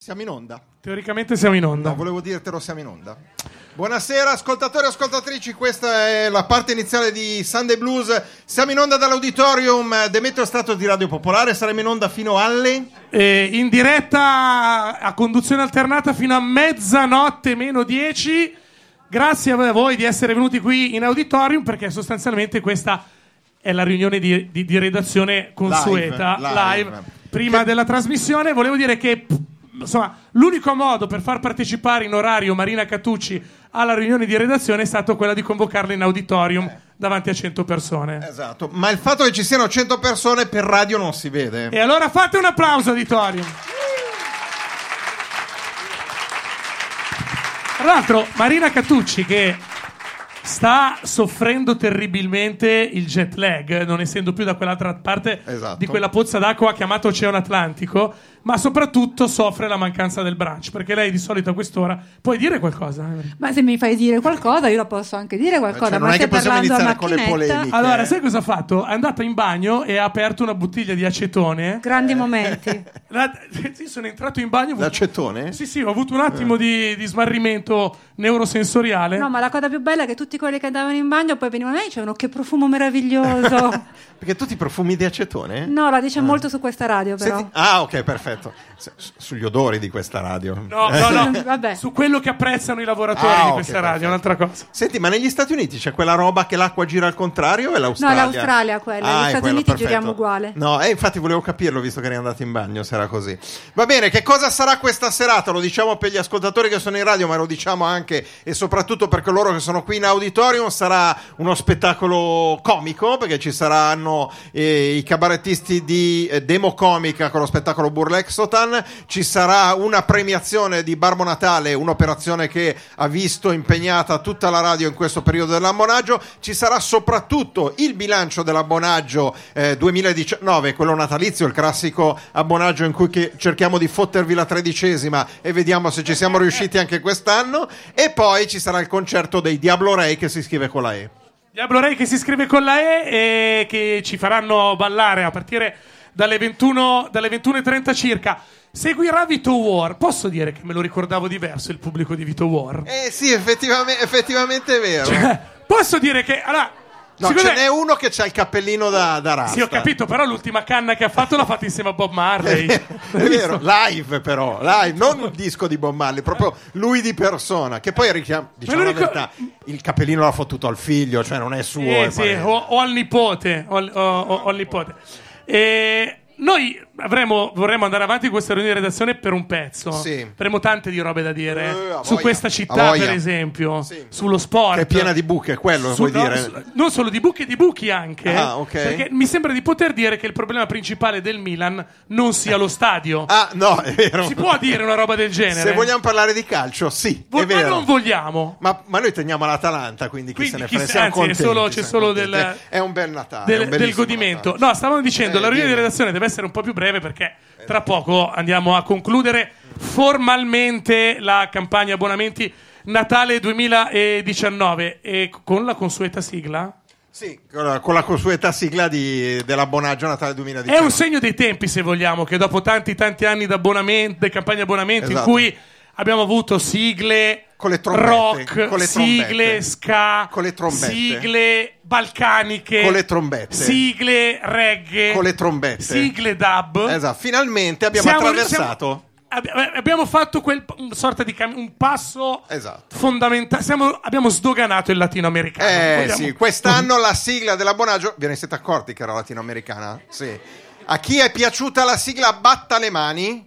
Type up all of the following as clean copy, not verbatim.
Siamo in onda. Teoricamente siamo in onda. No, volevo dirtelo, siamo in onda. Buonasera ascoltatori e ascoltatrici, questa è la parte iniziale di Sunday Blues. Siamo in onda dall'Auditorium Demetrio Stato di Radio Popolare, saremo in onda fino alle... in diretta a conduzione alternata fino a mezzanotte meno 10. Grazie a voi di essere venuti qui in Auditorium, perché sostanzialmente questa è la riunione di redazione consueta, live. Prima della trasmissione volevo dire che... Insomma, l'unico modo per far partecipare in orario Marina Catucci alla riunione di redazione è stato quella di convocarla in auditorium davanti a 100 persone. Esatto, ma il fatto che ci siano 100 persone per radio non si vede. E allora fate un applauso, auditorium. Tra l'altro, Marina Catucci, che sta soffrendo terribilmente il jet lag, non essendo più da quell'altra parte di quella pozza d'acqua chiamata Oceano Atlantico, ma soprattutto soffre la mancanza del brunch, perché lei di solito a quest'ora puoi dire qualcosa? Ma se mi fai dire qualcosa io la posso anche dire qualcosa, cioè, non ma è che possiamo iniziare con le polemiche. Allora, sai cosa ha fatto? È andata in bagno e ha aperto una bottiglia di acetone. Grandi momenti. Sì, sono entrato in bagno. L'acetone? Sì, ho avuto un attimo di smarrimento neurosensoriale. No, ma la cosa più bella è che tutti quelli che andavano in bagno poi venivano e dicevano che profumo meraviglioso. Perché tu ti profumi di acetone? No, la dice molto su questa radio, però. Senti... Ah, ok, perfetto. Sugli odori di questa radio. No. Vabbè. Su quello che apprezzano i lavoratori di questa radio, è un'altra cosa. Senti, ma negli Stati Uniti c'è quella roba che l'acqua gira al contrario o è l'Australia? No, l'Australia quella, negli Stati Uniti giriamo uguale. No, infatti volevo capirlo visto che eri andato in bagno, se era così. Va bene, che cosa sarà questa serata? Lo diciamo per gli ascoltatori che sono in radio, ma lo diciamo anche e soprattutto per coloro che sono qui in auditorium. Sarà uno spettacolo comico, perché ci saranno i cabarettisti di Demo Comica con lo spettacolo Burlexotan. Ci sarà una premiazione di Babbo Natale, un'operazione che ha visto impegnata tutta la radio in questo periodo dell'abbonaggio. Ci sarà soprattutto il bilancio dell'abbonaggio 2019, quello natalizio, il classico abbonaggio in cui cerchiamo di fottervi la 13ª e vediamo se ci siamo riusciti anche quest'anno. E poi ci sarà il concerto dei Diablo Ray, che si scrive con la E. Diablo Ray che si scrive con la E e che ci faranno ballare a partire dalle 21:30 circa. Seguirà Vito War. Posso dire che me lo ricordavo diverso il pubblico di Vito War? Sì, effettivamente è vero. Cioè, posso dire che... Allora, no, ce n'è uno che c'ha il cappellino da rasta. Sì, ho capito, però l'ultima canna che ha fatto l'ha fatta insieme a Bob Marley. È vero, live però, live, non un disco di Bob Marley, proprio lui di persona, che poi diciamo la verità, il cappellino l'ha fottuto al figlio, cioè non è suo. Sì, o al nipote, o al nipote. E noi vorremmo andare avanti con questa riunione di redazione per un pezzo. Sì. Avremo tante di robe da dire su voglia, questa città, per esempio, sì. Sullo sport. Che è piena di buche, quello vuoi dire? Non solo di buche, di buchi anche. Ah, ok. Perché mi sembra di poter dire che il problema principale del Milan non sia lo stadio. Ah, no, è vero. Si può dire una roba del genere? Se vogliamo parlare di calcio, sì, è vero. Ma non vogliamo. Ma noi teniamo l'Atalanta, quindi chi se ne frega. Siamo anzi, contenti, c'è solo è un bel Natale, del godimento. Natale. No, stavamo dicendo, la riunione di redazione deve essere un po' più breve, perché tra poco andiamo a concludere formalmente la campagna abbonamenti Natale 2019 e con la consueta sigla. Sì, con la consueta sigla dell'abbonaggio Natale 2019. È un segno dei tempi, se vogliamo, che dopo tanti anni di campagna abbonamenti, esatto, in cui abbiamo avuto sigle con le trombette, rock, con le sigle ska, con le trombette, sigle balcaniche, con le trombette, sigle reggae, con le trombette, sigle dub. Esatto, finalmente attraversato. Abbiamo fatto un sorta di un passo, esatto, fondamentale. Abbiamo sdoganato il latinoamericano. Sì, quest'anno la sigla dell'abbonaggio, ve ne siete accorti che era latinoamericana? Sì. A chi è piaciuta la sigla batta le mani.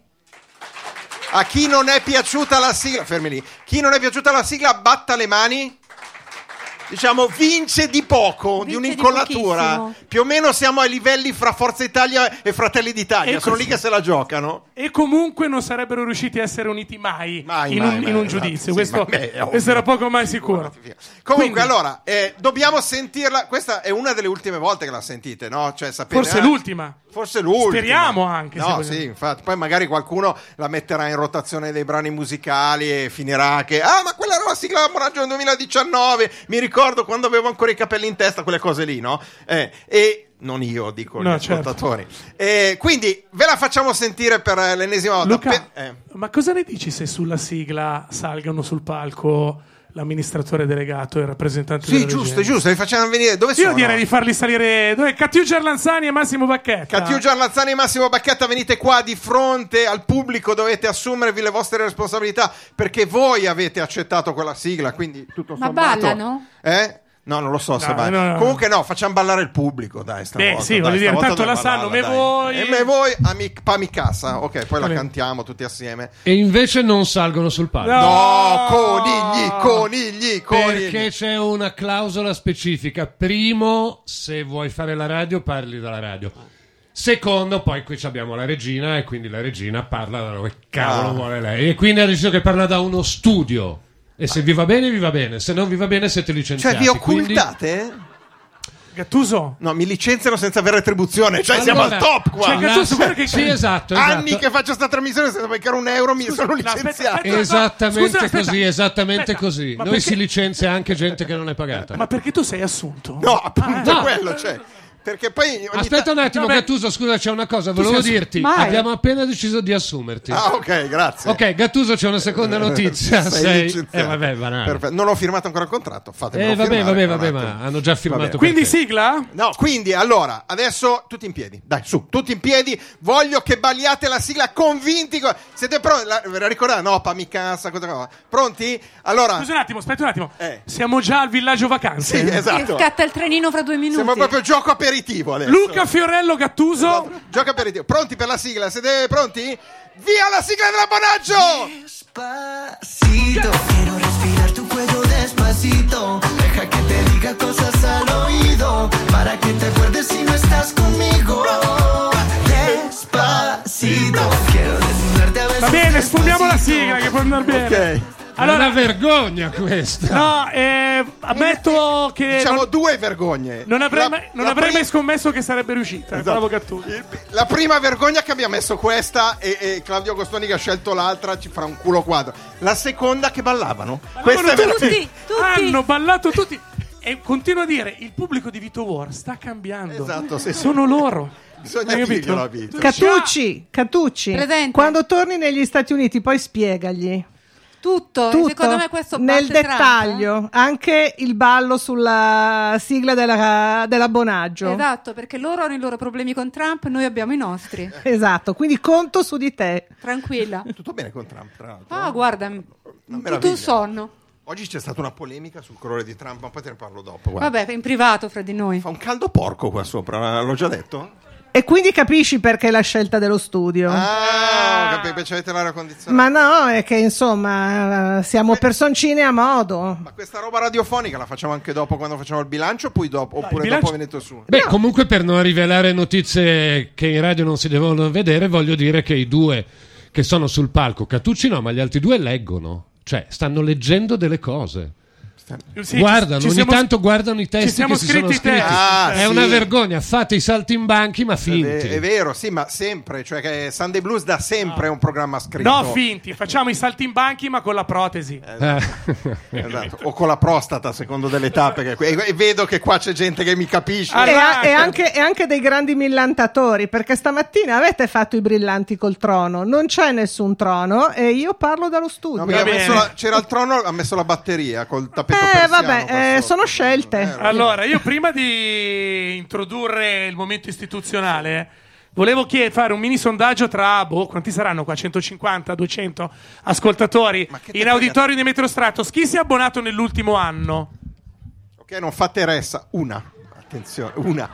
A chi non è piaciuta la sigla, fermi lì. Chi non è piaciuta la sigla batta le mani. Diciamo vince di poco, di un'incollatura. Più o meno siamo ai livelli fra Forza Italia e Fratelli d'Italia. Sono lì che se la giocano. E comunque non sarebbero riusciti a essere uniti mai in un giudizio. Questo era poco mai sicuro. Comunque, allora, dobbiamo sentirla. Questa è una delle ultime volte che la sentite, no? Cioè, sapete, forse l'ultima. Speriamo anche. No, sì, infatti. Poi magari qualcuno la metterà in rotazione dei brani musicali e finirà che ma quella era la sigla dell'abbonaggio del 2019. Mi ricordo quando avevo ancora i capelli in testa, quelle cose lì, no? E Non io, dico No, gli ascoltatori. Quindi ve la facciamo sentire per l'ennesima volta. Luca, ma cosa ne dici se sulla sigla salgano sul palco l'amministratore delegato e il rappresentante della giusto, regia? li facciamo venire. Dove sono? Io direi di farli salire. Dove? Cattiuggia Arlanzani e Massimo Bacchetta. Cattiuggia Arlanzani e Massimo Bacchetta, venite qua di fronte al pubblico, dovete assumervi le vostre responsabilità perché voi avete accettato quella sigla, quindi tutto Ma sommato. ballano? No, non lo so se No, no. Comunque no, facciamo ballare il pubblico, dai, stavolta. Sì, voglio dire, tanto la sanno, me voi. E me voi, pa mi casa. Ok, poi la cantiamo tutti assieme. E invece non salgono sul palco. No, conigli. Perché c'è una clausola specifica. Primo, se vuoi fare la radio, parli dalla radio. Secondo, poi qui abbiamo la regina e quindi la regina parla da dove cavolo vuole lei. E quindi ha deciso che parla da uno studio. E se vi va bene, se non vi va bene siete licenziati. Cioè vi occultate? Gattuso? No, mi licenziano senza avere retribuzione. Cioè siamo al top qua. Cioè, Gattuso, guarda che sì, esatto. Anni che faccio sta trasmissione senza beccare €1 mi sono licenziato. Esattamente così. Noi si licenzia anche gente che non è pagata. Ma perché tu sei assunto? No, appunto quello, cioè. Perché poi aspetta un attimo, Gattuso, scusa, c'è una cosa, volevo dirti. Mai. Abbiamo appena deciso di assumerti. ok, grazie. Ok, Gattuso, c'è una seconda notizia. Sei licenziato. Vabbè, banale. Perfetto. Non ho firmato ancora il contratto. Fatemelo firmare. Vabbè, ma hanno già firmato. Quindi per te. sigla? No, quindi allora, adesso tutti in piedi. Dai, su, tutti in piedi. Voglio che balliate la sigla convinti. Siete pronti? Ve la ricordate? No, Pamicassa, cosa. Pronti? Allora. Scusa un attimo, aspetta un attimo. Siamo già al villaggio vacanze. Sì, esatto. Scatta il trenino fra 2 minuti. Siamo proprio gioco aperitivo adesso. Luca Fiorello Gattuso. Gioco aperitivo. Pronti per la sigla? Siete pronti? Via la sigla dell'abbonaggio! Despacito, quiero respirar tu cuello despacito. Deja que te diga cosas al oído, para que te acuerdes si no estás conmigo. Despacito, quiero desnudarte a besos. Va bene, sfondiamo la sigla che può andare bene. Ok. Allora, una vergogna questa. No, ammetto che Diciamo due vergogne. non avrei mai scommesso che sarebbe riuscita. Esatto. Bravo Gattuso. La prima vergogna che abbiamo messo questa e Claudio Agostoni che ha scelto l'altra ci farà un culo quadro. La seconda che ballavano. Questa è veramente... Tutti. Hanno ballato tutti. E continuo a dire, il pubblico di Vito War sta cambiando. Esatto, sì. Sono loro. Bisogna Hai capito? dirglielo a Vito. Cattucci, Presente. quando torni negli Stati Uniti poi spiegagli Tutto. Secondo me questo nel batte dettaglio, anche il ballo sulla sigla dell'abbonaggio. Esatto, perché loro hanno i loro problemi con Trump, noi abbiamo i nostri. Esatto, quindi conto su di te. Tranquilla. Tutto bene con Trump, tra l'altro. Ah, guarda, tutto meraviglia. un sonno. Oggi c'è stata una polemica sul colore di Trump, ma poi te ne parlo dopo. Guarda. Vabbè, in privato fra di noi. Fa un caldo porco qua sopra, l'ho già detto? E quindi capisci perché la scelta dello studio. Ah, capisci, avete l'aria condizionata. Ma no, è che insomma siamo personcine a modo. Ma questa roba radiofonica la facciamo anche dopo quando facciamo il bilancio oppure bilancio- dopo venite su? Beh, comunque per non rivelare notizie che in radio non si devono vedere, voglio dire che i due che sono sul palco, Cattucci no, ma gli altri due leggono. Cioè, stanno leggendo delle cose. Sì, Guardano, ci ogni siamo- tanto guardano i testi ci siamo che si sono scritti i scritti. testi. Ah, È sì. una vergogna, fate i salti in banchi ma finti. È vero, sì, ma sempre, cioè che Sunday Blues da sempre è un programma scritto. No, finti, facciamo i salti in banchi ma con la protesi. Esatto. O con la prostata, secondo delle tappe. E vedo che qua c'è gente che mi capisce. Ah, E anche dei grandi millantatori, perché stamattina avete fatto i brillanti col trono, non c'è nessun trono e io parlo dallo studio. No, perché Va bene. c'era il trono, ha messo la batteria col tappeto persiano. Vabbè, qua sotto. sono scelte. Allora, io prima di introdurre il momento istituzionale, volevo fare un mini sondaggio tra, quanti saranno qua? 150, 200 ascoltatori Ma che te in frega? auditorium di Metrostratos. Chi si è abbonato nell'ultimo anno? Ok, non fate ressa. Una. Attenzione, una.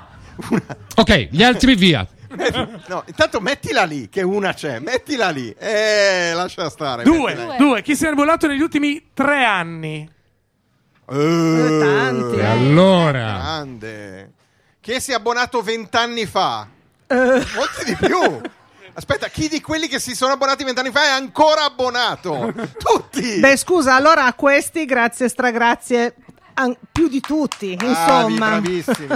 Ok, gli altri via. No, intanto mettila lì, che una c'è. Mettila lì. Lascia stare. mettila lì. Due. Chi si è abbonato negli ultimi 3 anni? Tanti. E allora, Grande. Chi si è abbonato 20 anni fa? Molti di più. Aspetta, chi di quelli che si sono abbonati 20 anni fa è ancora abbonato? Tutti. Beh, scusa, allora a questi grazie, stragrazie, più di tutti, insomma. Bravissimi.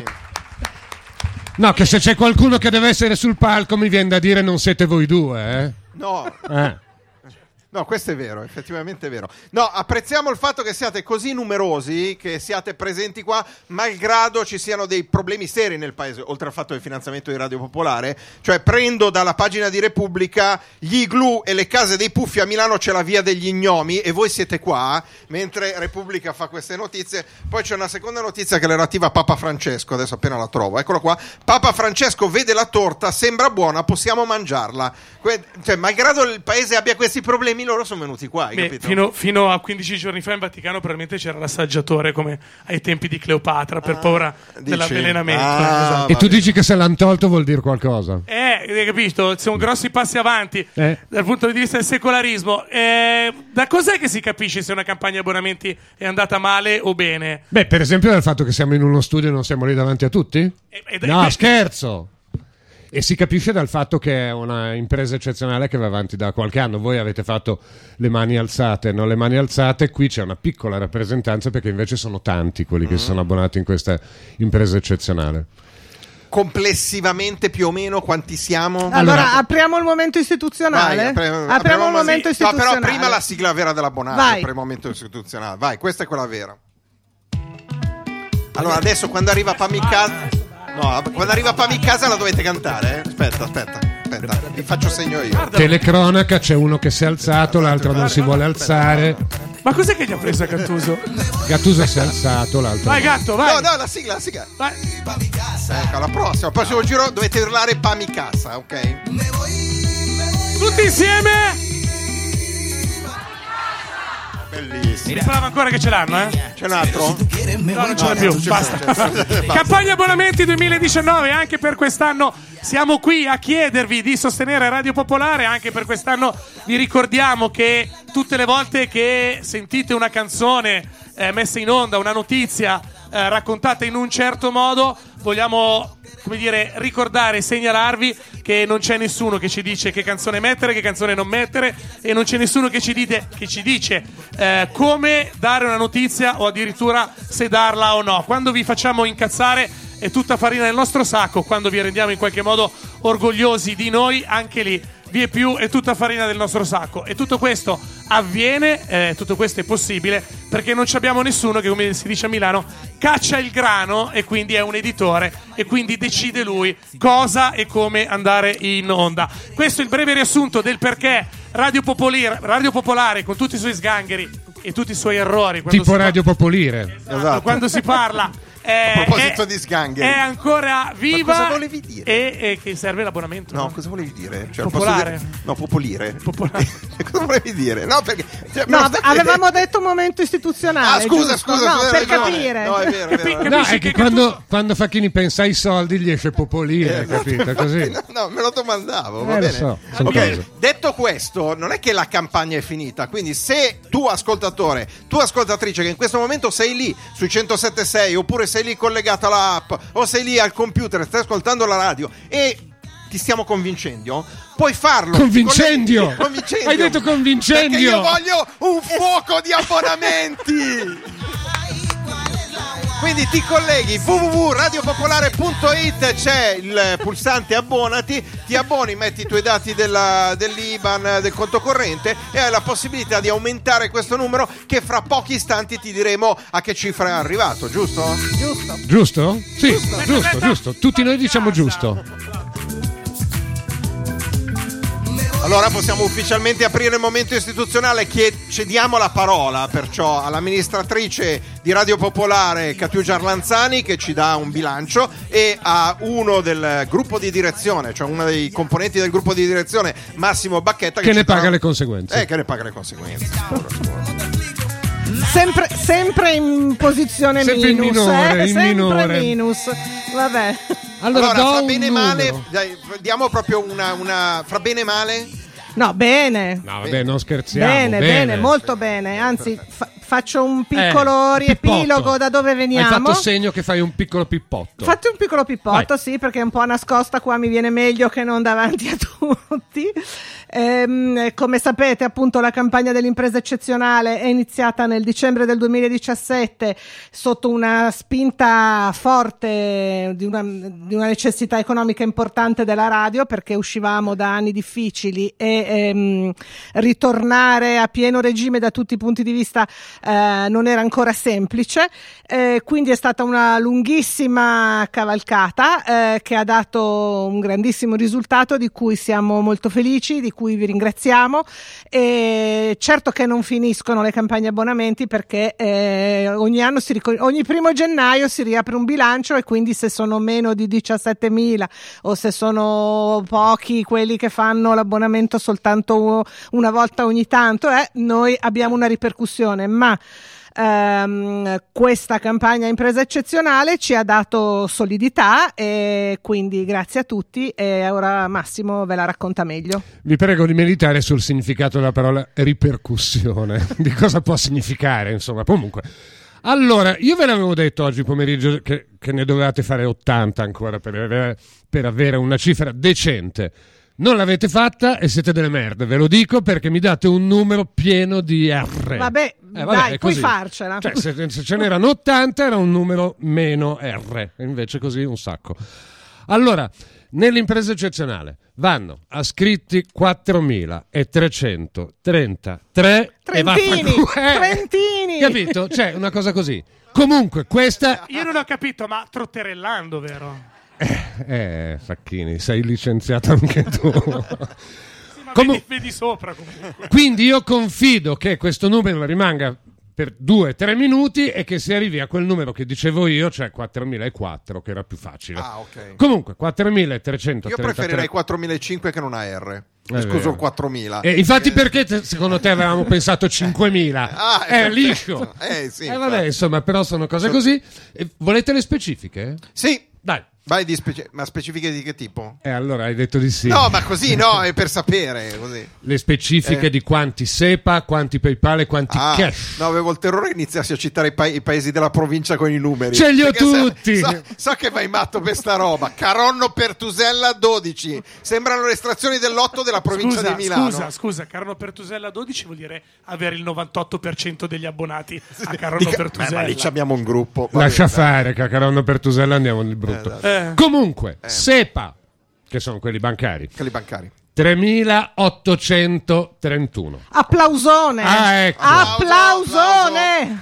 no, che se c'è qualcuno che deve essere sul palco mi viene da dire non siete voi due, No. No, questo è vero, effettivamente è vero. No, apprezziamo il fatto che siate così numerosi, che siate presenti qua, malgrado ci siano dei problemi seri nel paese, oltre al fatto del finanziamento di Radio Popolare. Cioè, prendo dalla pagina di Repubblica gli igloo e le case dei puffi a Milano, c'è la via degli ignomi e voi siete qua, mentre Repubblica fa queste notizie. Poi c'è una seconda notizia che è relativa a Papa Francesco, adesso appena la trovo, eccolo qua. Papa Francesco vede la torta, sembra buona, possiamo mangiarla. Cioè, malgrado il paese abbia questi problemi, loro sono venuti qua, hai capito? Fino a 15 giorni fa in Vaticano probabilmente c'era l'assaggiatore come ai tempi di Cleopatra per paura dell'avvelenamento. Esatto. E tu dici che se l'hanno tolto vuol dire qualcosa? Hai capito? Sono grossi passi avanti dal punto di vista del secolarismo. Da cos'è che si capisce se una campagna di abbonamenti è andata male o bene? Beh, per esempio dal fatto che siamo in uno studio e non siamo lì davanti a tutti? No, scherzo! E si capisce dal fatto che è una impresa eccezionale che va avanti da qualche anno. Voi avete fatto le mani alzate, non le mani alzate. Qui c'è una piccola rappresentanza perché invece sono tanti quelli che si sono abbonati in questa impresa eccezionale. Complessivamente più o meno quanti siamo? Allora apriamo il momento istituzionale. Apriamo il momento istituzionale. No, però prima la sigla vera dell'abbonato per il momento istituzionale. Vai, questa è quella vera. Allora adesso quando arriva Pamicasa... No, quando arriva Pamicasa la dovete cantare, Aspetta, vi faccio segno io. Telecronaca, c'è uno che si è alzato, l'altro non si vuole alzare. Ma cos'è che gli ha preso a Gattuso? Gattuso si è alzato, l'altro vai Gatto, vai. No, la sigla. Vai. Ecco, al prossimo giro dovete urlare Pamicasa, ok? Tutti insieme. Bellissimo. Mi sembrava ancora che ce l'hanno, C'è un altro? No, non ce l'ha più, basta. Campagna abbonamenti 2019, anche per quest'anno siamo qui a chiedervi di sostenere Radio Popolare. Anche per quest'anno vi ricordiamo che tutte le volte che sentite una canzone messa in onda, una notizia raccontata in un certo modo, vogliamo, come dire, ricordare e segnalarvi che non c'è nessuno che ci dice che canzone mettere, che canzone non mettere, e non c'è nessuno che ci dice come dare una notizia o addirittura se darla o no. Quando vi facciamo incazzare è tutta farina nel nostro sacco, quando vi rendiamo in qualche modo orgogliosi di noi, anche lì vie più è tutta farina del nostro sacco. E tutto questo avviene, tutto questo è possibile perché non abbiamo nessuno che, come si dice a Milano, caccia il grano, e quindi è un editore e quindi decide lui cosa e come andare in onda. Questo è il breve riassunto del perché Radio Popolare con tutti i suoi sgangheri e tutti i suoi errori, tipo Radio Popolire, esatto. Quando si parla a proposito di sgangheri, è ancora viva. Ma cosa volevi dire? E che serve l'abbonamento? No, cosa volevi dire? Cioè, Popolare? No, Popolire. Popolare. Cosa volevi dire? No, perché avevamo detto momento istituzionale. Scusa, no, per capire. No, è vero. No, è che quando Facchini pensa ai soldi gli esce Popolire, capito? Così. No, me lo domandavo, va bene. Lo so, ok, detto questo, non è che la campagna è finita, quindi se tu ascoltatore, tu ascoltatrice che in questo momento sei lì sui 107.6 oppure sei lì collegato all'app o sei lì al computer, stai ascoltando la radio e ti stiamo convincendo, puoi farlo. Convincendio! Hai detto convincendio! Perché io voglio un fuoco di abbonamenti! Quindi ti colleghi www.radiopopolare.it, c'è il pulsante abbonati, ti abboni, metti i tuoi dati dell'IBAN, del conto corrente e hai la possibilità di aumentare questo numero che fra pochi istanti ti diremo a che cifra è arrivato, giusto? Giusto? Sì, giusto. Tutti noi diciamo giusto. Allora possiamo ufficialmente aprire il momento istituzionale, cediamo la parola perciò all'amministratrice di Radio Popolare Catiugia Arlanzani, che ci dà un bilancio, e a uno del gruppo di direzione, cioè uno dei componenti del gruppo di direzione, Massimo Bacchetta, che ne paga le conseguenze. Che ne paga le conseguenze. Sempre in posizione sempre minus, minore. Minus. Vabbè. Allora fra bene e male, diamo proprio una fra bene e male. No, bene. No, vabbè, non scherziamo. Bene, molto bene. Anzi, faccio un piccolo riepilogo pippotto. da dove veniamo. Hai fatto segno che fai un piccolo pippotto. Fate un piccolo pippotto, Vai. sì, perché è un po' nascosta qua, mi viene meglio che non davanti a tutti. Come sapete, appunto, la campagna dell'impresa eccezionale è iniziata nel dicembre del 2017 sotto una spinta forte di una necessità economica importante della radio, perché uscivamo da anni difficili e ritornare a pieno regime da tutti i punti di vista non era ancora semplice, quindi è stata una lunghissima cavalcata che ha dato un grandissimo risultato, di cui siamo molto felici, di cui vi ringraziamo. E certo che non finiscono le campagne abbonamenti, perché ogni anno ogni 1 gennaio si riapre un bilancio, e quindi se sono meno di 17.000 o se sono pochi quelli che fanno l'abbonamento soltanto una volta ogni tanto, noi abbiamo una ripercussione, ma questa campagna impresa eccezionale ci ha dato solidità, e quindi grazie a tutti. E ora Massimo ve la racconta meglio. Vi prego di meditare sul significato della parola ripercussione, di cosa può significare, insomma. Comunque, allora, io ve l'avevo detto oggi pomeriggio che ne dovevate fare 80 ancora per avere una cifra decente. Non l'avete fatta e siete delle merde, ve lo dico, perché mi date un numero pieno di R. Vabbè, dai, puoi farcela. Cioè, se ce n'erano 80 era un numero meno R, invece così un sacco. Allora, nell'impresa eccezionale vanno ascritti 4.333 Trentini! Capito? Cioè, una cosa così. Comunque, questa... Io non ho capito, ma trotterellando, vero? Facchini, sei licenziato anche tu. Sì, ma vedi sopra comunque. Quindi io confido che questo numero rimanga per 2-3 minuti e che si arrivi a quel numero che dicevo io, cioè 4.004, che era più facile. Ok. Comunque 4.333. Io preferirei 4.005 che non ha R. Scuso, il 4.000. Infatti, perché secondo te avevamo pensato 5.000? È liscio. Sì, vabbè, insomma, però sono cose così. Volete le specifiche? Sì. Dai. Vai ma specifiche di che tipo? Allora hai detto di sì. No, ma così no, è per sapere così. Le specifiche di quanti SEPA, quanti PayPal e quanti cash. No, avevo il terrore che iniziassi a citare i paesi della provincia con i numeri. Ce li ho tutti. So che vai matto per sta roba. Caronno Pertusella 12. Sembrano le estrazioni dell'otto della provincia di Milano. Scusa, Caronno Pertusella 12 vuol dire avere il 98% degli abbonati a Caronno Pertusella. Ma lì abbiamo un gruppo. Lascia fare che a Caronno Pertusella andiamo nel brutto. Comunque, SEPA, che sono quelli bancari. 3.831. Applausone! Ecco. Applausone!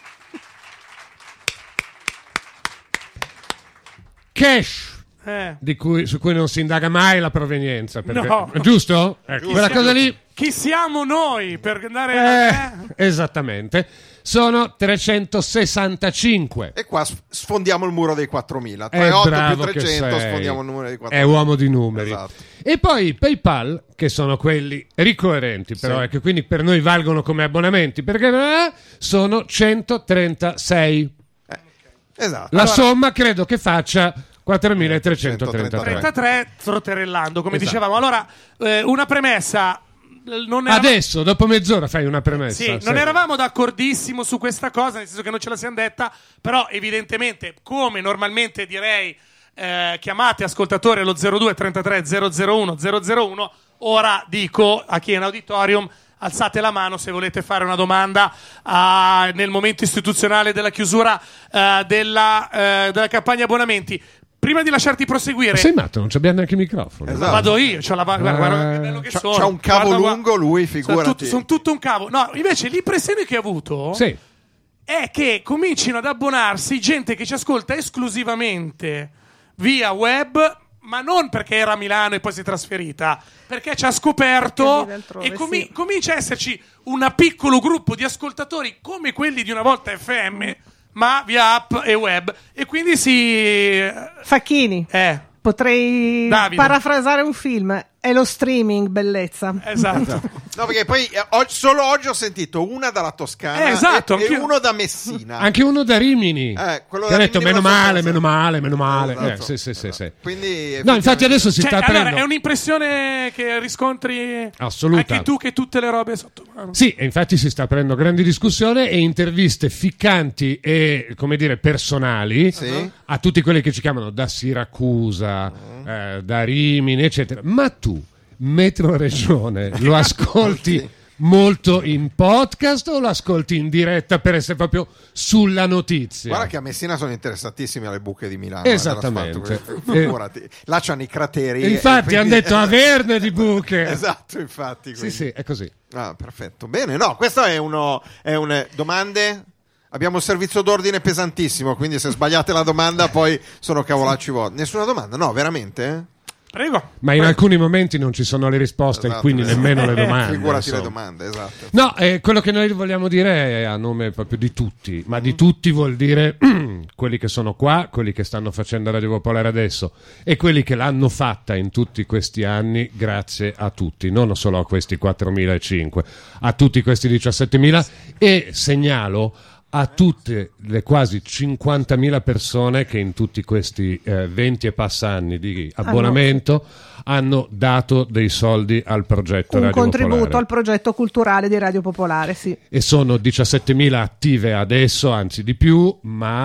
Cash, su cui non si indaga mai la provenienza. Perché, no. Giusto? Ecco, quella cosa lì. Chi siamo noi per andare Esattamente. Sono 365. E qua sfondiamo il muro dei 4.000. 3,8 più 300 sfondiamo il numero dei 4.000. È uomo di numeri. Esatto. E poi i PayPal, che sono quelli ricorrenti, però, che quindi per noi valgono come abbonamenti, perché sono 136. Esatto. La somma credo che faccia 4.333. 33 trotterellando, come dicevamo. Allora, una premessa. Adesso, dopo mezz'ora, fai una premessa. Sì, non eravamo d'accordissimo su questa cosa, nel senso che non ce la siamo detta, però evidentemente, come normalmente direi, chiamate ascoltatori allo 02 33 001 001. Ora dico a chi è in auditorium, alzate la mano se volete fare una domanda nel momento istituzionale della chiusura della campagna abbonamenti. Prima di lasciarti proseguire, sei matto, non abbiamo neanche il microfono. Esatto. Vado io, guarda che bello che sono. C'ha un cavo lungo lui, figurati. Sono tutto un cavo. No, invece l'impressione che ho avuto è che comincino ad abbonarsi gente che ci ascolta esclusivamente via web, ma non perché era a Milano e poi si è trasferita, perché ci ha scoperto e comincia a esserci un piccolo gruppo di ascoltatori come quelli di una volta FM, ma via app e web, e quindi Facchini, potrei Davide. parafrasare un film: è lo streaming, bellezza. Esatto. No, perché poi solo oggi ho sentito una dalla Toscana esatto, e uno da Messina. Anche uno da Rimini. Quello che ha da detto Rimini meno male. Esatto. Sì. Quindi, No, infatti adesso si sta allora, aprendo. è un'impressione che riscontri Assoluta. anche tu, che tutte le robe sotto mano. Sì, e infatti si sta aprendo grande discussione e interviste ficcanti e, come dire, personali Sì. a tutti quelli che ci chiamano da Siracusa, da Rimini, eccetera. Ma tu, Metro Regione, lo ascolti molto in podcast o lo ascolti in diretta per essere proprio sulla notizia? Guarda che a Messina sono interessatissimi alle buche di Milano. Esattamente. Figurati. Là c'hanno i crateri. Infatti hanno detto averne di buche. Esatto, infatti. Sì, è così. Ah, perfetto. Bene, no, questo è un domande. Abbiamo un servizio d'ordine pesantissimo, quindi se sbagliate la domanda poi sono cavolacci vostri. Nessuna domanda? No, veramente? Prego. Ma in alcuni momenti non ci sono le risposte, Esatto, quindi esatto. nemmeno le domande. Figurati le insomma. domande, esatto. No, quello che noi vogliamo dire è a nome proprio di tutti, ma di tutti vuol dire quelli che sono qua, quelli che stanno facendo Radio Popolare adesso e quelli che l'hanno fatta in tutti questi anni, grazie a tutti, non solo a questi 4.500, a tutti questi 17.000 e segnalo a tutte le quasi 50.000 persone che in tutti questi 20 e passa anni di abbonamento hanno dato dei soldi al progetto un Radio contributo Popolare. al progetto culturale di Radio Popolare, sì. E sono 17.000 attive adesso, anzi di più,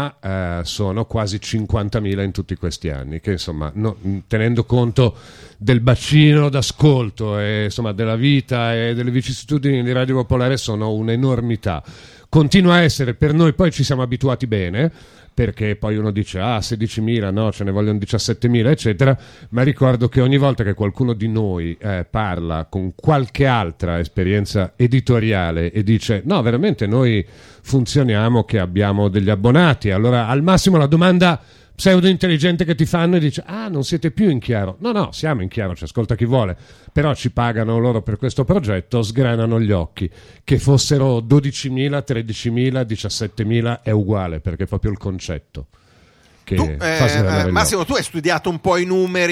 ma sono quasi 50.000 in tutti questi anni, che insomma, tenendo conto del bacino d'ascolto e insomma della vita e delle vicissitudini di Radio Popolare sono un'enormità. Continua a essere per noi, poi ci siamo abituati bene, perché poi uno dice 16.000, no, ce ne vogliono 17.000 eccetera, ma ricordo che ogni volta che qualcuno di noi parla con qualche altra esperienza editoriale e dice no, veramente noi funzioniamo che abbiamo degli abbonati, allora al massimo la domanda pseudo intelligente che ti fanno e dice non siete più in chiaro. No, siamo in chiaro, ci ascolta chi vuole, però ci pagano loro per questo progetto, sgranano gli occhi. Che fossero 12.000, 13.000, 17.000 è uguale, perché è proprio il concetto che fa sgranare gli Massimo, occhi. tu hai studiato un po' i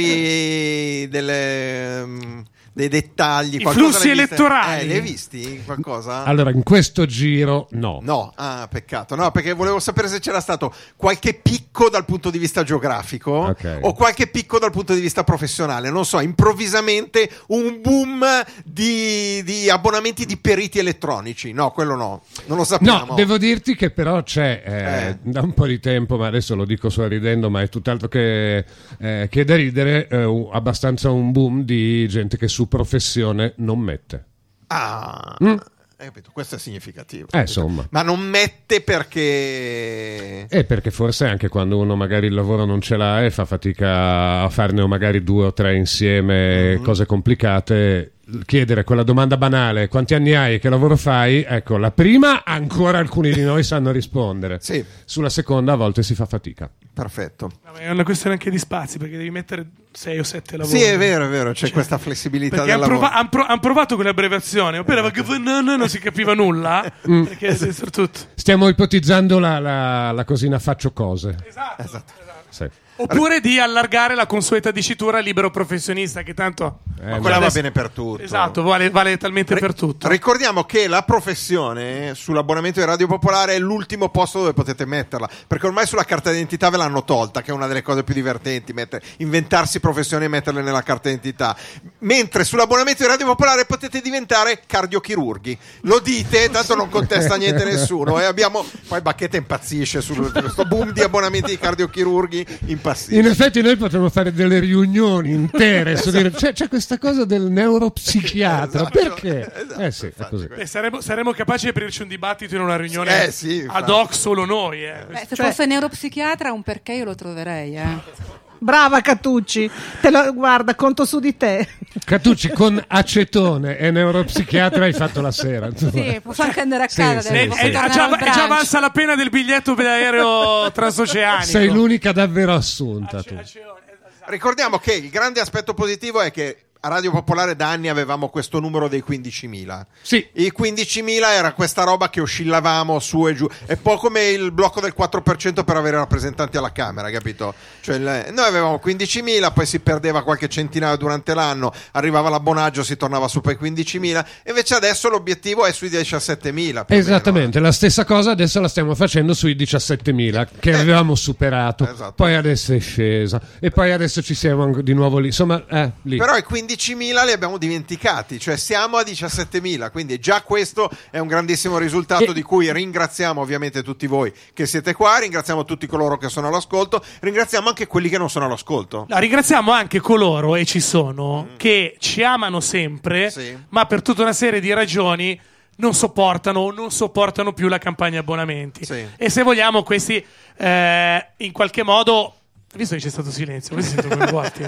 numeri dei dettagli, I qualcosa flussi l'hai viste? elettorali. Li hai visti qualcosa? Allora, in questo giro no. No, peccato. No, perché volevo sapere se c'era stato qualche picco dal punto di vista geografico o qualche picco dal punto di vista professionale. Non so, improvvisamente un boom di abbonamenti di periti elettronici. No, quello no, non lo sappiamo. No, devo dirti che però c'è da un po' di tempo, ma adesso lo dico sorridendo, ma è tutt'altro che da ridere, abbastanza un boom di gente che su professione non mette. Capito, questo è significativo. Insomma. Ma non mette perché... Perché forse anche quando uno magari il lavoro non ce l'ha e fa fatica a farne magari 2 o 3 insieme, cose complicate, chiedere quella domanda banale, quanti anni hai e che lavoro fai, ecco, la prima ancora alcuni di noi sanno rispondere. Sì. Sulla seconda a volte si fa fatica. Perfetto. È una questione anche di spazi, perché devi mettere 6 o 7 lavori. Sì, è vero, c'è questa flessibilità perché del lavoro. hanno provato con le abbreviazioni, non si capiva nulla, perché tutto. Stiamo ipotizzando la cosina faccio cose. Esatto. Sì. Oppure di allargare la consueta dicitura libero professionista, che tanto ma quella va bene per tutto. Esatto, vale talmente per tutto. Ricordiamo che la professione sull'abbonamento di Radio Popolare è l'ultimo posto dove potete metterla, perché ormai sulla carta d'identità ve l'hanno tolta, che è una delle cose più divertenti, inventarsi professioni e metterle nella carta d'identità, mentre sull'abbonamento di Radio Popolare potete diventare cardiochirurghi. Lo dite, tanto non contesta niente nessuno, e abbiamo poi Bacchetta impazzisce su questo boom di abbonamenti di cardiochirurghi. In effetti noi potremmo fare delle riunioni intere su dire, c'è questa cosa del neuropsichiatra, esatto, perché? Esatto, Sì, è così. Saremmo capaci di aprirci un dibattito in una riunione ad hoc solo noi. Se fosse neuropsichiatra un perché io lo troverei. Brava Catucci, guarda, conto su di te. Catucci, con acetone e neuropsichiatra hai fatto la sera. Sì, posso anche andare a casa. È già valsa la pena del biglietto per aereo transoceanico. Sei l'unica davvero assunta tu. Ricordiamo che il grande aspetto positivo è che a Radio Popolare da anni avevamo questo numero dei 15.000. Sì. I 15.000 era questa roba che oscillavamo su e giù. È un po' come il blocco del 4% per avere rappresentanti alla Camera, capito? Cioè, noi avevamo 15.000, poi si perdeva qualche centinaio durante l'anno, arrivava l'abbonaggio, si tornava su per 15.000. Invece adesso l'obiettivo è sui 17.000. Esattamente, la stessa cosa adesso la stiamo facendo sui 17.000 che avevamo superato. Esatto. Poi adesso è scesa e poi adesso ci siamo di nuovo lì. Insomma, lì. Però i 15.000 li abbiamo dimenticati, cioè siamo a 17.000, quindi già questo è un grandissimo risultato di cui ringraziamo ovviamente tutti voi che siete qua, ringraziamo tutti coloro che sono all'ascolto, ringraziamo anche quelli che non sono all'ascolto. No, ringraziamo anche coloro, e ci sono, che ci amano sempre, Sì. ma per tutta una serie di ragioni non sopportano più la campagna abbonamenti. Sì. E se vogliamo questi in qualche modo, visto che c'è stato silenzio, questi si sentono coinvolti.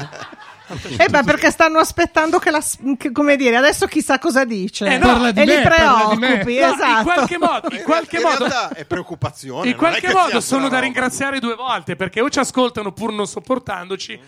Ma perché stanno aspettando che come dire, adesso chissà cosa dice. No, parla di e me, li parla di me. preoccupi, No, esatto. in qualche modo realtà è preoccupazione. in non qualche è che modo sia sono una da roba. ringraziare due volte, perché o ci ascoltano pur non sopportandoci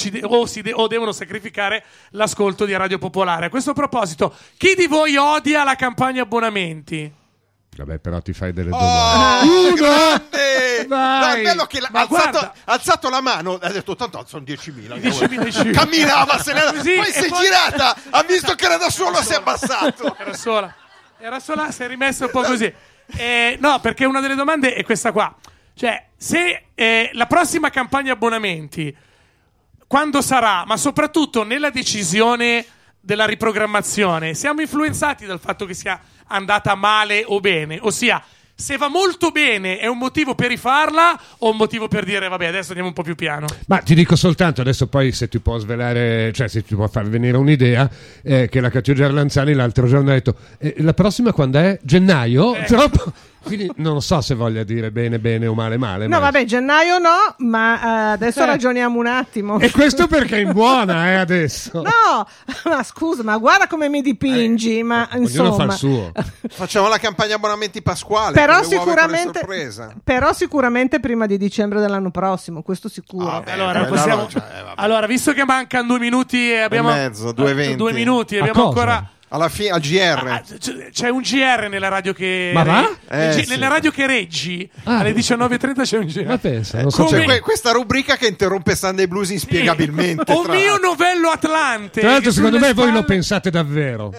o devono sacrificare l'ascolto di Radio Popolare. A questo proposito, chi di voi odia la campagna abbonamenti? Vabbè, però ti fai delle domande. Grande! Vai! No, è bello che Ma guarda. ha alzato la mano, ha detto tanto sono 10.000. 10.000. Camminava, se ne era, Così, poi e si è poi- girata, ha visto che era da solo, si è abbassato. Era sola, si è rimessa un po' così. No, perché una delle domande è questa qua. Cioè, se la prossima campagna abbonamenti, quando sarà, ma soprattutto nella decisione della riprogrammazione, siamo influenzati dal fatto che sia andata male o bene? Ossia, se va molto bene è un motivo per rifarla o un motivo per dire vabbè adesso andiamo un po' più piano? Ma ti dico soltanto adesso, poi se ti può svelare, cioè se ti può far venire un'idea, che la Catiu Gerlanzani l'altro giorno ha detto la prossima quando è? Gennaio? Troppo. Quindi non so se voglia dire bene o male. No, ma... vabbè, gennaio no, ma adesso ragioniamo un attimo. E questo perché è in buona, adesso. No, ma scusa, ma guarda come mi dipingi, ma Ognuno fa il insomma. suo. Facciamo la campagna abbonamenti pasquale. Però con le uova e con le sicuramente, sorprese. sicuramente prima di dicembre dell'anno prossimo, questo sicuro. Ah, beh, Allora, vabbè. allora, visto che mancano 2 minuti e abbiamo mezzo, 2:20. 2 minuti, A abbiamo cosa? ancora Alla fine, al GR. c'è un GR nella radio che Ma va? Sì. nella radio che reggi Ah. alle 19:30 c'è un GR. Ma pensa, non so Come- C'è questa rubrica che interrompe Sunday Blues inspiegabilmente. Un tra mio l'altro. novello Atlante. Tra l'altro che secondo sulle me voi lo spalle- pensate davvero.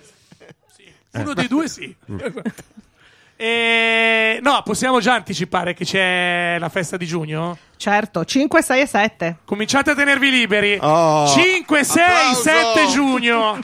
Uno dei due sì. No, possiamo già anticipare che c'è la festa di giugno? Certo, 5, 6 e 7. Cominciate a tenervi liberi. Oh, 5, 6, applauso! 7 giugno.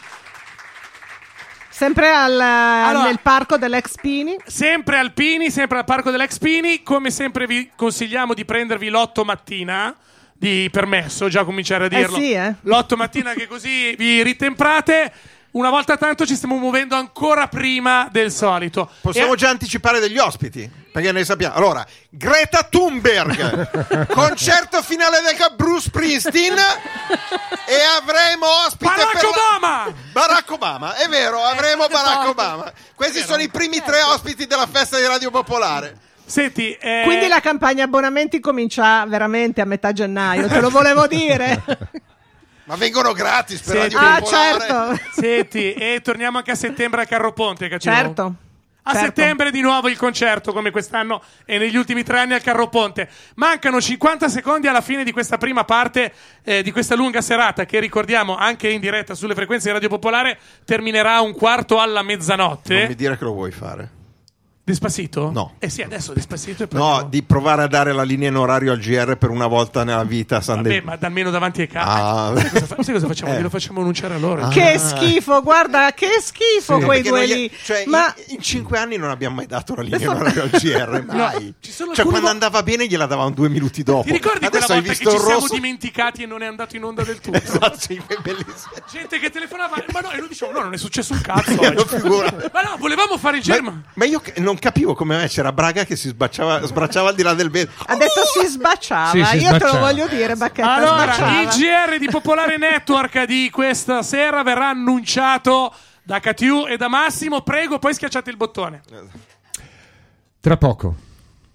Sempre nel parco dell'Ex Pini. Sempre Alpini, sempre al parco dell'Ex Pini. Come sempre vi consigliamo di prendervi l'8 mattina di permesso, già cominciare a dirlo. Sì, L'8 mattina che così vi ritemprate. Una volta tanto ci stiamo muovendo ancora prima del solito. Possiamo E- già anticipare degli ospiti, perché ne sappiamo. Allora, Greta Thunberg, concerto finale del Bruce Springsteen e avremo ospite Barack Obama! Barack Obama, è vero, avremo Barack Obama. Questi sono i primi 3 ospiti della festa di Radio Popolare. Senti, Quindi la campagna abbonamenti comincia veramente a metà gennaio, te lo volevo dire. Ma vengono gratis per Senti. Radio Ah, Popolare. certo. Senti, e torniamo anche a settembre a Carro Ponte, Cacciolo. Certo. A certo. settembre di nuovo il concerto, come quest'anno e negli ultimi 3 anni al Carro Ponte. Mancano 50 secondi alla fine di questa prima parte di questa lunga serata che ricordiamo anche in diretta sulle frequenze di Radio Popolare terminerà 1/4 alla mezzanotte. Non mi dire che lo vuoi fare. Despacito? No. Sì, adesso Despacito e No, parliamo. di provare a dare la linea in orario al GR per una volta nella vita. Vabbè, ma almeno davanti ai cani. Ah. Sai cosa facciamo? Glielo facciamo annunciare a loro. Che schifo, guarda, che schifo quei Perché due noi- lì. cioè, Ma in 5 anni non abbiamo mai dato la linea in orario al GR, mai. ci sono Cioè, alcuni quando andava bene gliela davamo 2 minuti dopo. Ti ricordi quella Adesso hai volta che visto ci il siamo rosso? dimenticati e non è andato in onda del tutto? Esatto, sì, è bellissimo. Gente che telefonava, ma no, e noi dicevamo, no, non è successo un cazzo. No, oggi. figura. Ma no, volevamo fare il germa. Ma io non capivo come mai c'era Braga che si sbracciava al di là del vetro. ha detto si sbacciava. Sì, si Io te lo sbacciava. voglio dire, Bacchetta, Allora, sbacciava. il GR di Popolare Network di questa sera verrà annunciato da Catiu e da Massimo. Prego, poi schiacciate il bottone. Tra poco.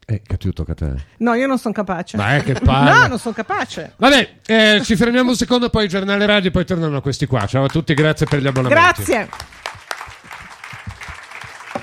Che ti tocca a te? No, io non sono capace. Ma che palle. No, non sono capace. Vabbè, ci fermiamo un secondo, poi il giornale radio, poi tornano questi qua. Ciao a tutti, grazie per gli abbonamenti. Grazie.